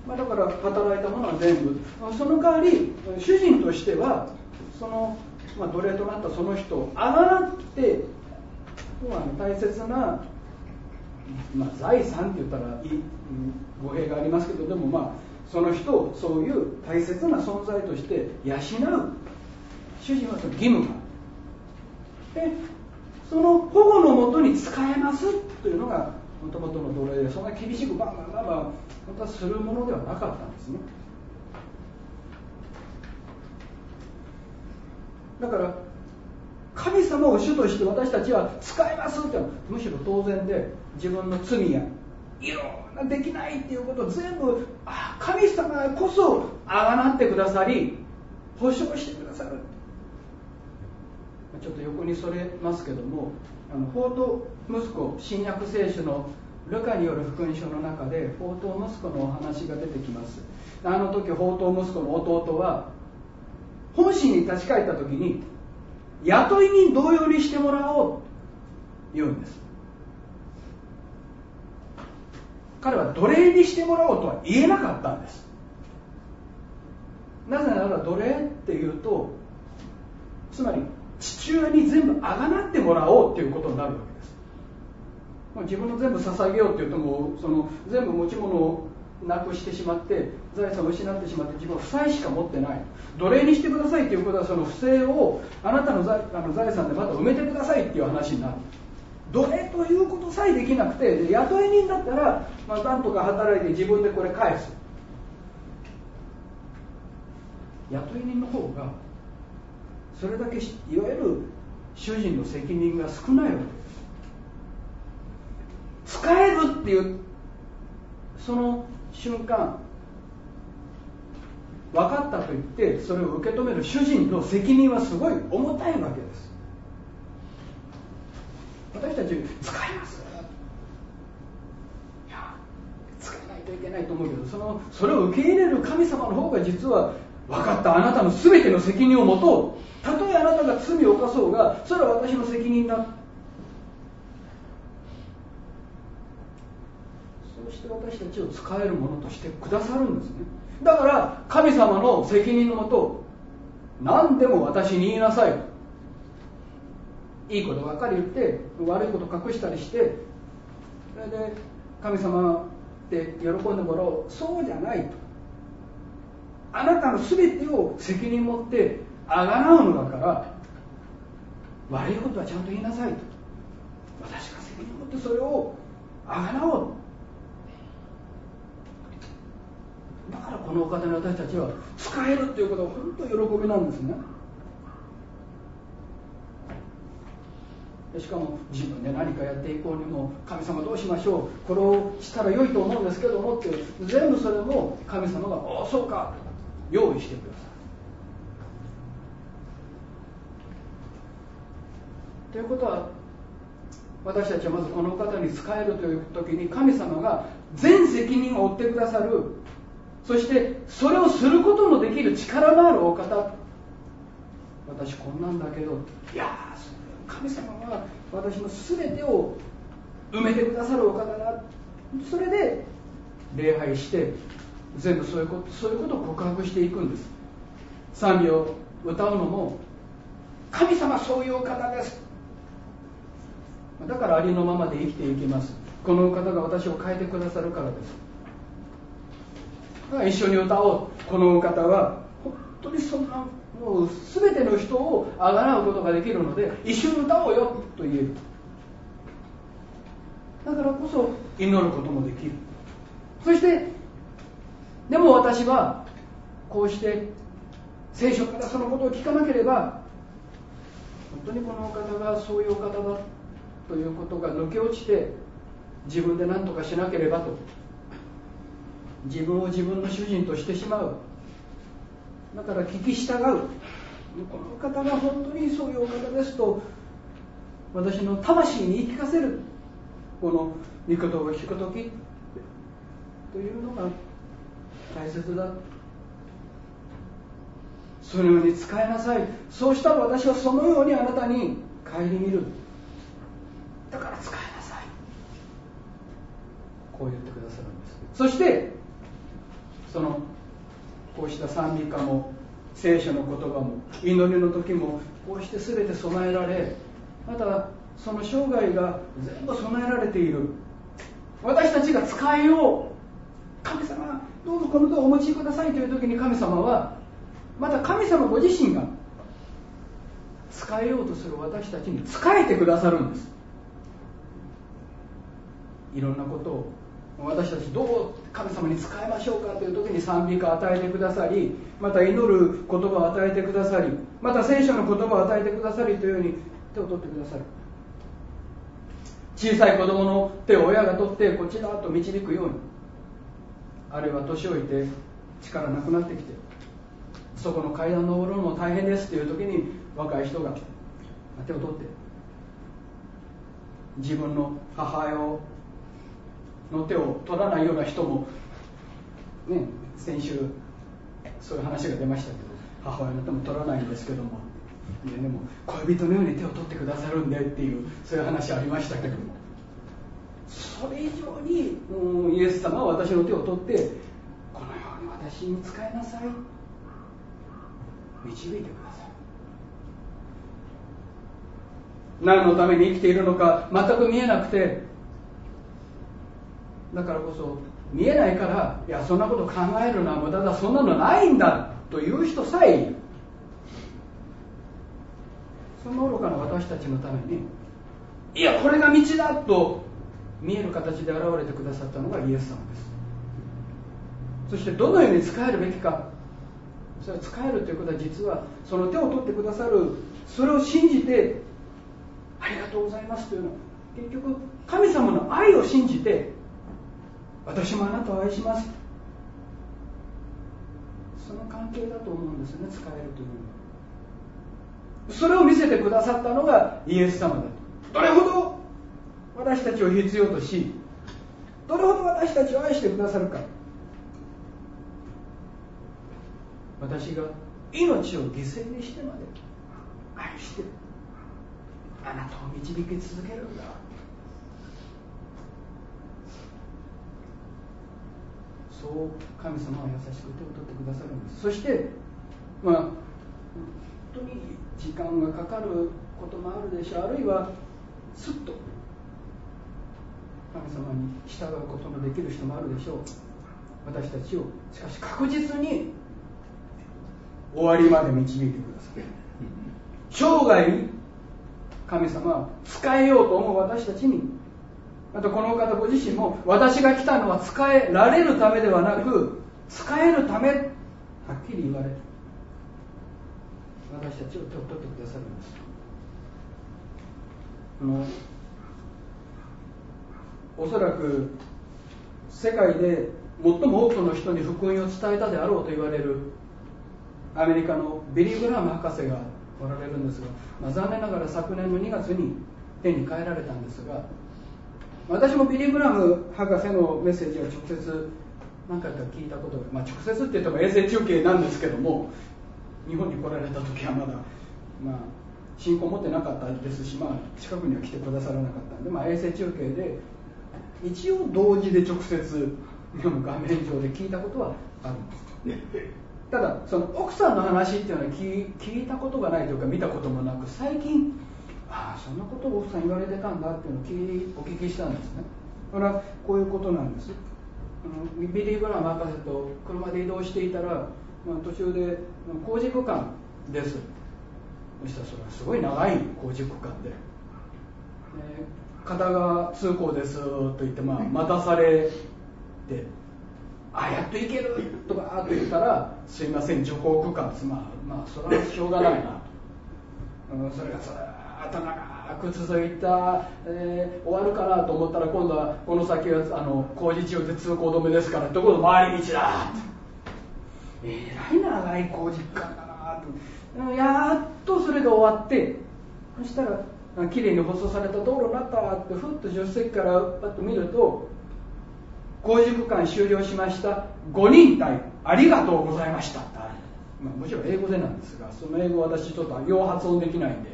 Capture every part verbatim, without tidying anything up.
まあ、だから働いたものは全部、その代わり主人としてはその、まあ、奴隷となったその人をあがなって、まあ、大切な、まあ、財産って言ったらいい語弊がありますけど、でもまあその人をそういう大切な存在として養う主人はその義務がある。でその保護のもとに使えますというのがもともとの奴隷で、そんな厳しくバンバンバンバン本当はするものではなかったんですね。だから神様を主として私たちは使えますってむしろ当然で、自分の罪やいろんなできないっていうことを全部あ神様こそあがなってくださり保証してくださる。ちょっと横にそれますけども、あの法と息子新約聖書のルカによる福音書の中で法と息子のお話が出てきます。あの時法と息子の弟は本心に立ち返った時に雇い人同様にしてもらおうと言うんです。彼は奴隷にしてもらおうとは言えなかったんです。なぜなら奴隷っていうと、つまり父親に全部あがなってもらおうっていうことになるわけです。自分の全部捧げようって言っても、その全部持ち物をなくしてしまって財産を失ってしまって自分は負債しか持ってない。奴隷にしてくださいということは、その不正をあなたの 財, あの財産でまた埋めてくださいっていう話になる。奴隷ということさえできなくて、雇い人だったら、まあ、なんとか働いて自分でこれ返す。雇い人の方がそれだけいわゆる主人の責任が少ないわけです。使えるっていうその瞬間、分かったと言ってそれを受け止める主人の責任はすごい重たいわけです。私たち使います、いや使えないといけないと思うけど、そのそれを受け入れる神様の方が実は分かった、あなたの全ての責任を持とう、たとえあなたが罪を犯そうがそれは私の責任だ、そして私たちを使えるものとしてくださるんですね。だから神様の責任のもと、何でも私に言いなさい、いいことばっかり言って悪いこと隠したりして、それで神様って喜んでもらおう、そうじゃないと。あなたの全てを責任持ってあがなうのだから、悪いことはちゃんと言いなさいと。私が責任持ってそれをあがなおう。だからこのお方に私たちは使えるということは本当に喜びなんですね。しかも自分で何かやっていこうにも、神様どうしましょう、これをしたら良いと思うんですけどもって、全部それも神様がおおそうか用意してください。ということは、私たちはまずこの方に仕えるという時に神様が全責任を負ってくださる、そしてそれをすることのできる力のあるお方。私こんなんだけど、いや神様は私の全てを埋めてくださるお方だ。それで礼拝して全部そういうこと、そういうことを告白していくんです。賛美を歌うのも神様そういうお方です、だからありのままで生きていきます。このお方が私を変えてくださるからです。だから一緒に歌おう。このお方は本当にそんなもう全ての人をあがなうことができるので、一緒に歌おうよと言える。だからこそ祈ることもできる。そしてでも私はこうして聖書からそのことを聞かなければ、本当にこのお方がそういうお方だということが抜け落ちて、自分で何とかしなければと自分を自分の主人としてしまう。だから聞き従う。この方が本当にそういうお方ですと私の魂に言い聞かせる。この御言葉を聞くときというのが大切だ。そのように使いなさい。そうしたら私はそのようにあなたに顧みる。だから使いなさい。こう言ってくださるんです。そしてそのこうした賛美歌も聖書の言葉も祈りの時もこうして全て備えられ、またその生涯が全部備えられている。私たちが使えよう、神様どうぞこのことをお持ちくださいという時に、神様はまた神様ご自身が使えようとする私たちに仕えてくださるんです。いろんなことを私たちどう神様に使いましょうかという時に賛美歌を与えてくださり、また祈る言葉を与えてくださり、また聖書の言葉を与えてくださりというように手を取ってくださる。小さい子供の手を親が取ってこちらと導くように、あるいは年老いて力なくなってきて、そこの階段登るのも大変ですという時に若い人が手を取って自分の母親の手を取らないような人も、ね、先週そういう話が出ましたけど、母親の手も取らないんですけども、いやでも恋人のように手を取ってくださるんでっていう、そういう話ありましたけども、それ以上に、うん、イエス様は私の手を取って、このように私に使いなさい、導いてください。何のために生きているのか全く見えなくて、だからこそ見えないから、いやそんなこと考えるのは無駄だ、そんなのないんだという人さえいる。その愚かな私たちのために、いやこれが道だと見える形で現れてくださったのがイエス様です。そしてどのように使えるべきか、それは使えるということは、実はその手を取ってくださる、それを信じてありがとうございますというのは、結局神様の愛を信じて、私もあなたを愛します、その関係だと思うんですね、使えるというのは。それを見せてくださったのがイエス様だと。どれほど私たちを必要とし、どれほど私たちを愛してくださるか。私が命を犠牲にしてまで愛してあなたを導き続けるんだ。そう神様は優しく手を取ってくださるんです。そしてまあ本当に時間がかかることもあるでしょう。あるいはすっと神様に従うことのできる人もあるでしょう。私たちをしかし確実に終わりまで導いてください。生涯神様は使えようと思う私たちに、またこの方ご自身も、私が来たのは使えられるためではなく使えるため、はっきり言われ、私たちを手を取ってくださるんです。あのおそらく世界で最も多くの人に福音を伝えたであろうと言われるアメリカのビリー・グラム博士がおられるんですが、まあ、残念ながら昨年のにがつに天に帰られたんですが、私もビリー・グラム博士のメッセージを直接何回か聞いたことが、まあ、直接って言っても衛星中継なんですけども、日本に来られた時はまだ、まあ、信仰持ってなかったですし、まあ、近くには来てくださらなかったんで、まあ、衛星中継で一応同時で直接画面上で聞いたことはあるんです。ただその奥さんの話っていうのは 聞, 聞いたことがないというか見たこともなく、最近ああそんなことを奥さん言われてたんだっていうのを聞お聞きしたんですね。だからこういうことなんです。ビリー・グラム博士と車で移動していたら、まあ、途中で工事区間です。そしたらそれはすごい長い工事区間で、えー、片側通行ですと言って、まあ、待たされて、あやっと行けるとかと言ったら、すいません徐行区間です。まあまあそれはしょうがないなと、うん、それがずっと長く続いた、えー、終わるかなと思ったら、今度はこの先はあの工事中で通行止めですから、どこの回り道だと、えらい長い工事区間だなと、やっとそれが終わって、そしたらきれいに舗装された道路になったってふっと助手席からパッと見ると、工事区間終了しました、ごにん隊ありがとうございましたってある、まあ、もちろん英語でなんですが、その英語私ちょっとよう発音できないんで、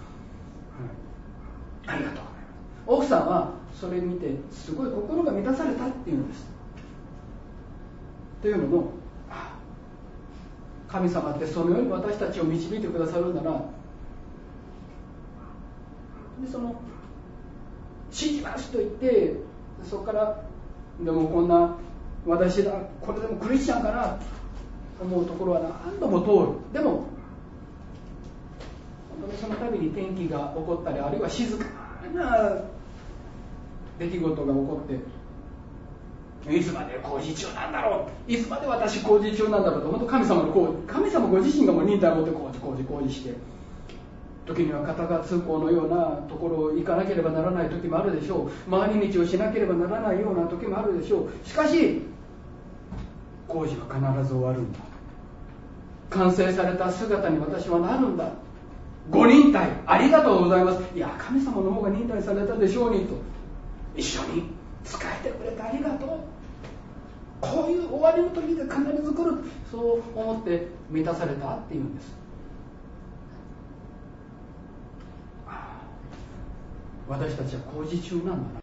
はい、ありがとうございます。奥さんはそれ見てすごい心が満たされたっていうんです。 というのも、神様ってそのように私たちを導いてくださるんだな。でその信じますと言って、そこからでもこんな私だこれでもクリスチャンかなと思うところは何度も通る。でも本当にその度に天気が起こったり、あるいは静かな出来事が起こって、いつまで工事中なんだろう、いつまで私工事中なんだろうと、本当神様の工事、神様ご自身がもう忍耐を持って工事工事工事して、時には片側通行のようなところを行かなければならない時もあるでしょう。回り道をしなければならないような時もあるでしょう。しかし工事は必ず終わるんだ。完成された姿に私はなるんだ。ご忍耐ありがとうございます。いや神様の方が忍耐されたでしょうにと、一緒に仕えてくれてありがとう、こういう終わりの時が必ず来る、そう思って満たされたっていうんです。私たちは工事中なんだな。